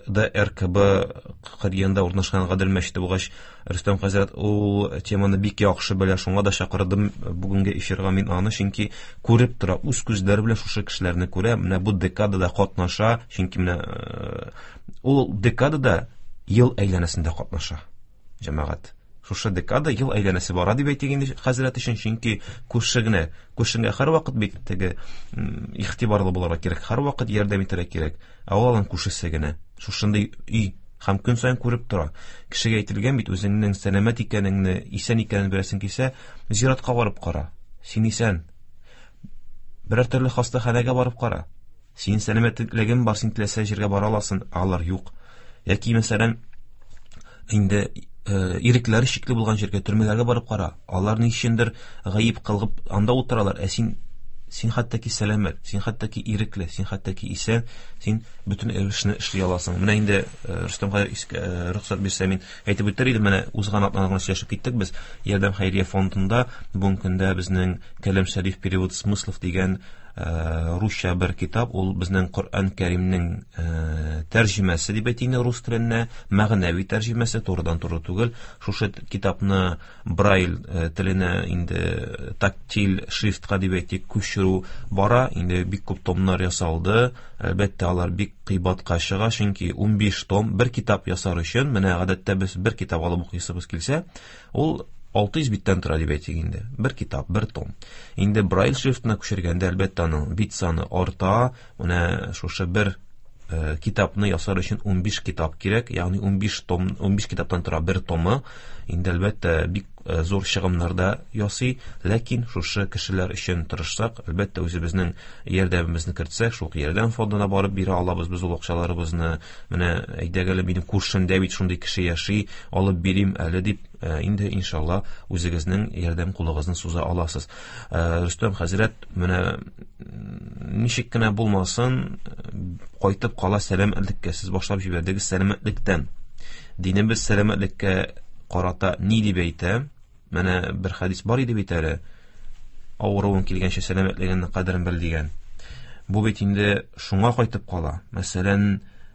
ДРКБ кырыенда урнашкан Гадел мәчете булгач, Рөстәм хәзрәт ул теманы бик яхшы белә, шуңа да чакырдым бүгенге эфирга мин аны, чөнки күреп тора, үз күзләре белән шушы кешеләрне күрә, менә бу декадада катнаша, чөнки менә ул декадада ел әйләнәсендә катнаша. Җәмәгать, шушы декада ел әйләнәсе бара дип әйтик инде хәзрәт өчен, чөнки күршегә һәрвакыт бит теге игътибарлы булырга кирәк, һәрвакыт ярдәм итәргә кирәк. Авылның күршесе генә шушындый өй һәм көн саен күреп тора. Кешегә әйтелгән бит, үзеңнең сәламәт икәнеңне, исән икәнен беләсең килсә, зиратка барып кара. Син исән. Берәр төрле хастаханәгә барып кара. Син сәламәтлегең бар, син теләсә җиргә бара аласың, алар юк. Яки мәсәлән, инде ирекләре шикле булган җиргә, төрмәләргә барып кара. Алар ни өчендер гаип кылгып анда утыралар, син хәтта ки сәламәт, син хәтта ки ирекле, син хәтта ки исән, син бөтен эшне эшли аласың. Менә инде Рөстәмгә рөхсәт бирсә, мин әйтеп үтер идем, менә узган атнага сөйләшеп киттек без ярдәм хәйрия фондында. Бүгенге көндә безнең Кәләм Шәриф перевод смыслов дигән русча бер китап, ул безнең Коръән Кәримнең тәрҗемәсе дип әйтик, рус теленә мәгънәви тәрҗемәсе, турыдан туры түгел. Шушы китапны Braille теленә инде тактиль шрифтка дип әйтик күчерү бара, инде бик күп томнар ясалды. Әлбәттә, алар бик кыйбатка чыга, чөнки 15 том бер китап ясар өчен, менә гадәттә без бер китап алып укыйсыбыз килсә, ул 600 биттән тора дип әйтик инде. Бер китап, бер том. Инде Braille шрифтына күчергәндә, әлбәттә, аның бит саны арта. Менә шушы бер китапны ясар өчен 15 китап кирәк, ягъни 15 китаптан тора бер томы. Инде әлбәттә бик зур чыгымнарда ясый, ләкин шушы кешеләр өчен тырышсак, әлбәттә үзебезнең ярдәмебезне кертсәк, шул ярдәм фондына барып бирә алабыз без ул акчаларыбызны. Менә әйдәгәле минем күршемдә бит шундый кеше яши, алып бирим әле дип, инде иншалла үзегезнең ярдәм кулыгызны суза аласыз. Рөстәм хәзрәт, менә ничек кенә булмасын, кайтып кала сәламәтлеккә сез башлап җибәрдегез, сәламәтлектән. Динебез сәламәтлеккә карата ни дип әйтә? Менә бер хадис бар иде бит әле. Авыруын килгәнчә сәламәтлегенең кадерен бел дигән. Бу бит инде шуңа кайтып кала. Мәсәлән,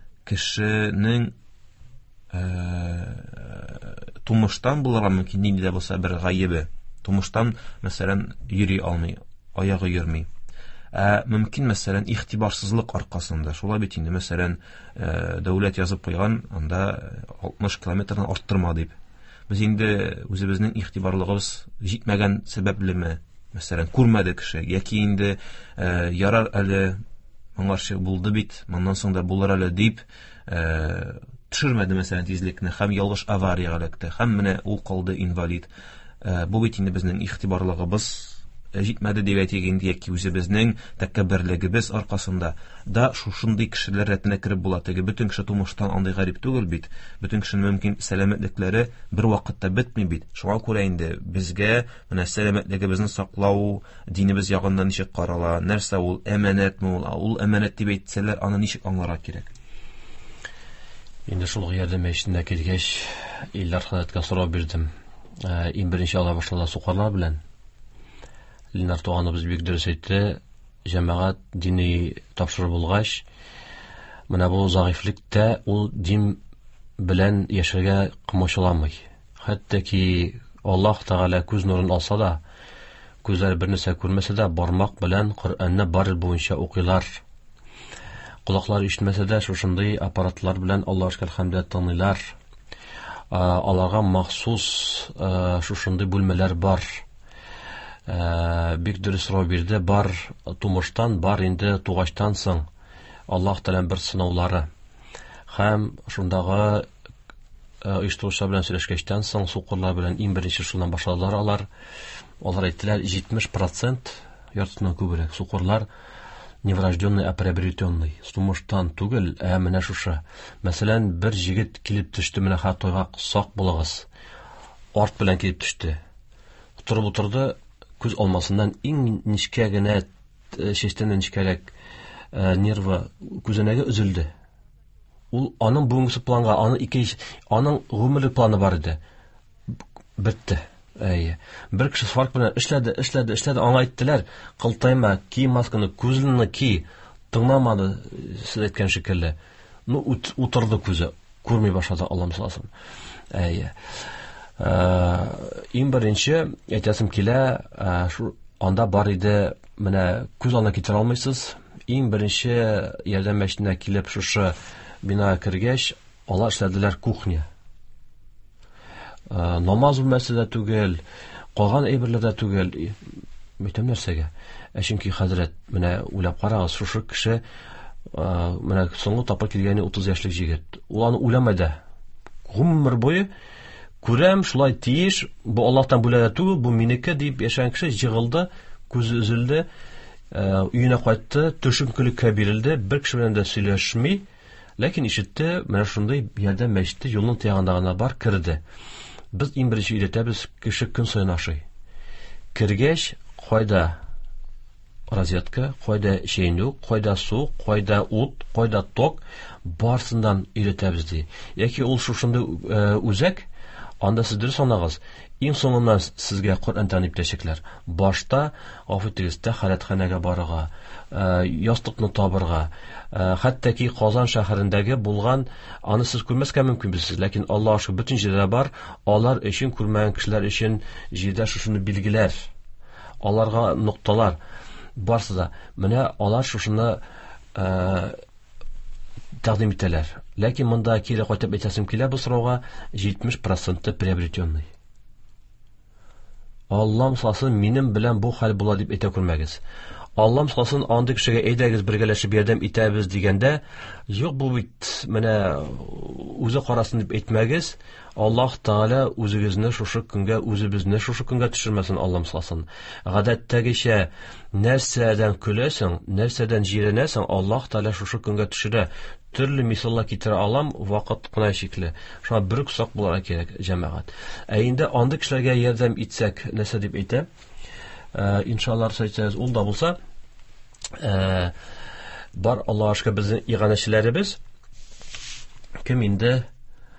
кешенең тумыштан булырга мөмкин нинди дә булса бер гаебе. Тумыштан, мәсәлән, йөри алмый, аягы йөрми. Мөмкин, мәсәлән, игътибарсызлык аркасында. Шулай бит инде, мәсәлән, дәүләт язып куйган, анда 60 километрдан арттырма дип. Без инде үзебезнең игътибарлыгыбыз җитмәгән сәбәплеме, мәсәлән, күрмәде кеше, яки инде ярар әле моңарчы булды бит, моннан соң да булыр әле дип төшермәде, мәсәлән, тизлекне, һәм ялгыш авария эләкте, һәм менә ул калды инвалид. Бу бит инде безнең игътибарлыгыбыз җитмәде дип әйтик инде, яки үзебезнең тәкәбберлегебез аркасында да шушындый кешеләр рәтенә кереп була. Теге бөтен кеше тумыштан андый гарип түгел бит. Бөтен кешенең мөмкин сәламәтлекләре бер вакытта бетми бит. Шуңа күрә инде безгә менә сәламәтлегебезне саклау динебез ягыннан ничек карала, нәрсә ул, әманәтме ул? Ул әманәт дип әйтсәләр, аны ничек аңларга кирәк? Инде шул ярдәм эшенә килгәч, Илдар хәзрәткә сорау бирдем. Иң беренче ала башлады сукырлар белән. Ленар туганыбыз бик дөрес әйтте. Җәмәгать дини тапшырып булгач, менә бу загыйфлектә ул дин белән яшәргә кымычыламый. Хәтта ки Аллаһ Тәгалә күз нурын алса да, күзләр бернәрсә күрмәсә дә, бармак белән Коръәнне бар буенча укыйлар. Кулаклар ишетмәсә дә, шушындый аппаратлар белән Аллаһ шөкер хәмдә тыңлыйлар. Аларга махсус шушындый бүлмәләр бар. Бик дөрес сорау бирде. Бар тумыштан, бар инде тугачтан соң Аллаһ Тәгалә бер сынаулары. Һәм шундагы оештыручылар белән сөйләшкәчтән соң сукырлар белән иң беренче шуннан башладылар алар. Алар әйттеләр, 70% яртысыннан күбрәк сукырлар неврожденный, а приобретенный. Тумыштан түгел, менә шушы. Мәсәлән, бер җигет килеп төште, менә ха тойга сак булыгыз. Арт белән килеп төште. Турып утырды, күз алмасыннан иң нечкә генә чәчтән нечкәрәк нервы күзенәге өзелде. Ул аның бүгенге планга, аның гомерлек планы бар иде. Бетте. Бер кеше фарк белән эшләде, аңа әйттеләр, кылтайма, ки масканы, күзлегеңне ки, тыңламады, сез әйткән шикелле. Утырды күзе, күрми башлады, Аллаһ сакласын. Иң беренче әйтәсем килә, анда бар иде, менә күз аңа китерә алмыйсыз. Иң беренче ярдәм мәчетенә килеп шушы бинага кергәч, алар эшләделәр кухня. Намаз бүлмәсе дә түгел, калган әйберләр дә түгел. Мәйтәм нәрсәгә? Чөнки хәзрәт, менә уйлап карагыз, шушы кеше менә соңгы тапкыр килгәне 30 яшьлек җигет. Ул аны уйламады. Гомер буе күрәм, шулай тиеш, бу Аллаһтан бүләгә түгел, бу минеке дип яшәгән кеше җыгылды, күзе өзелде, өенә кайтты, төшенкелеккә бирелде, бер кеше белән дә сөйләшми, ләкин ишетте, менә шундый ярдәм мәчете юлның тягында гына бар, кирде. Biz иң беренче өйрәтәбез, кеше көн саен ашый. Кергәч, кайда розетка, кайда чәйнек, кайда су, кайда ут, кайда ток, барсындан өйрәтәбез ди. Яки ул шушында үзәк, анда сез дөрес аңлагыз. Иң соңыннан сезгә Коръән танып итәчәкләр. Башта афитегездә халатханәгә барырга, ястыкны табырга, хәтта ки Казан шәһәрендәге булган, аны сез күрмәскә мөмкин бисез, ләкин Аллаһ шул бөтен җирдә бар, алар өчен күрмәгән кешеләр өчен җирдә шушыны билгеләр, аларга нукталар барсы да. Менә алар шушыны тәкъдим итәләр. Ләкин монда кире кайтып әйтәсем килә, бу сорауга 70% приобретенный. Аллам сасын минем белән бу хәл була дип әйтә күрмәгез. Аллам сасын андый кешегә әйдәгез бергәләшеп ярдәм итәбез дигәндә, юк бу бит менә үзе карасын дип әйтмәгез. Аллаһ Тәгалә үзегезне шушы көнгә, үзебезне шушы көнгә төшермәсен, Аллам сасын. Гадәттәгечә нәрсәдән көләсең, нәрсәдән җирәнәсең, Аллаһ Тәгалә шушы көнгә төшерә. Төрле мисаллар китерә алам, вакыт кына шикле. Шуңа бер кусак буларга кирәк җәмәгать. Инде андый кешеләргә ярдәм итсәк, нәрсә дип әйтә? Иншаллах сөйтсәгез, ул да булса, бар Аллаһ шөкер безнең иганәчеләребез, кем инде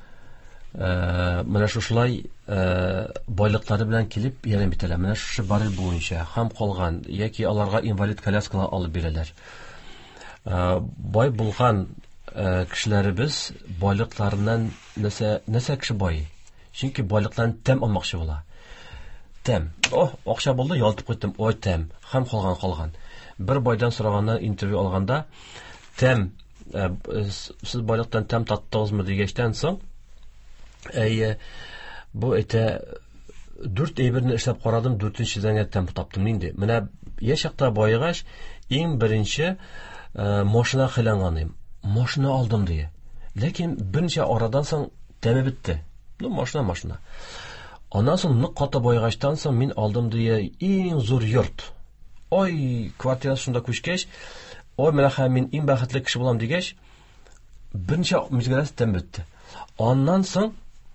менә шушылай байлыклары белән килеп ярдәм итәләр. Менә шушы барыл буенча һәм калган, яки аларга инвалид коляскалар алып бирәләр. Бай булган кешеләребез байлыкларыннан нәрсә кеше бай? Чөнки байлыклардан тәм алмакчы була. Тәм. Акча булды, ялтып киттем. Ой, тәм. Һәм калган. Бер байдан сораганнан интервью алганда, тәм, сез байлыктан тәм таттыгызмы дигәчтән соң, бу әйтә, 4 әйберне эшләп карадым, 4-нчедән тәм таптым инде. Менә яшакта байгач, иң беренче машина хәләнгәнем. Машина алдым ди. Ләкин берничә арадан соң тәме бетте. Машина. Аннан соң нык каты байгачтан соң мин алдым дия иң зур йорт. Ой, квартирасы шунда күчкәч, ой, менә һәм мин иң бәхетле кеше булам дигәч, берничә мизгелләр тәмбетте. Аннан соң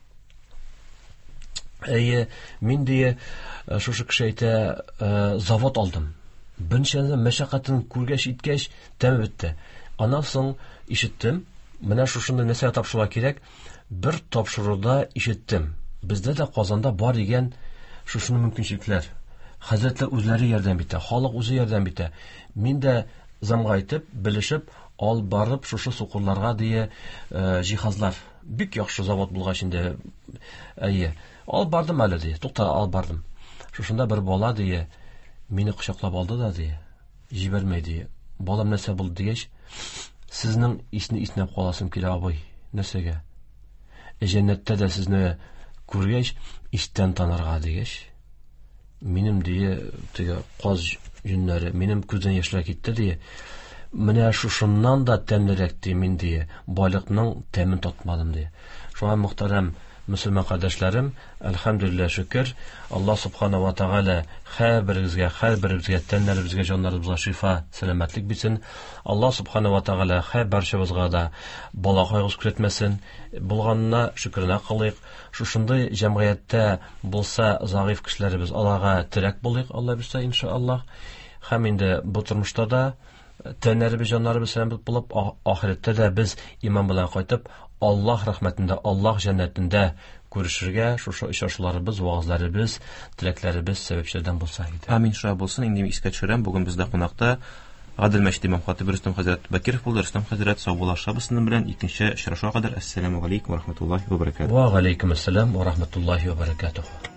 мин дия шушы кеше әйтә, завод алдым. Берничә мәшәкатен күргәч иткәч тәмбетте. Аннан соң ишеттем, менә шушында нәрсә тапшырырга кирәк. Бер тапшыруда ишеттем. Бездә дә Казанда бар дигән шушыны мөмкинлекләр. Хәзрәтләр үзләре ярдәм итә, халык үзе ярдәм итә. Мин дә замга итеп, белешеп, ал барып шушы сукырларга дия җиһазлар. Бик яхшы завод булгач инде. Ал бардым әле дия. Тукта, ал бардым. Шушында бер бала дия мине кочаклап алды да дия. Җибәрмәй дия. Балам нәрсә булды дигәч, сезнең исне иснәп каласым килә абый. Нәрсәгә? Җәннәттә дә сезне күргәч, истән танырга дигәч, минем дия теге каз җүннәре, минем күздән яшьләр китте дия. Менә шушыннан да тәмлерәк ди мин дия. Байлыкның тәмен татмадым дия. Шуңа мөхтәрәм мөселман кардәшләрем, әлхәмдүлилләh шөкер, Аллаһ субханаху ва тааля һәрберегезгә тәннәребезгә, җаннарыбызга шифа, сәламәтлек бирсен. Аллаһ субханаху ва тааля һәрберебезгә дә бала кайгысы күрсәтмәсен. Булганына шөкренә кылыйк. Шушындай җәмгыятьтә булса загыйф кешеләребез Аллаһка терәк булыйк, Алла бирсә иншааллаһ. Һәм инде бу тормышта да тәннәребез, җаннарыбыз сәламәт булып, ахирәттә дә без иман белән кайтып, Аллаһ рәхмәтендә, Аллаһ җәннәтендә күрешергә, шушы очрашуларыбыз, вагызларыбыз, теләкләребез сәбәпчеләрдән булса иде. Амин, шуңа булсын. Инде искә төшерәм, бүген бездә кунакта Гадел мәчете имам хатибы Рөстәм хәзрәт Бакиров булды. Рөстәм хәзрәт, сау булашабыз сезнең белән икенче очрашуга кадәр. Ассаламу алейкум ва рахматуллаһи ва баракатуһ. Ва алейкум ассалам ва рахматуллаһи ва баракатуһ.